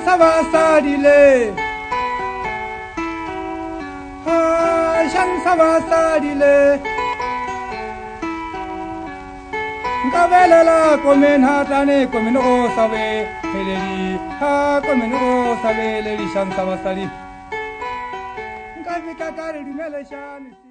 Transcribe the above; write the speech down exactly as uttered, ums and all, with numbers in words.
Savasadile Ha Shan Savasadile Kavelela komen hatane komen o save Heleri ha komen o save leri Shan Savasadi Kavika kare dimele shan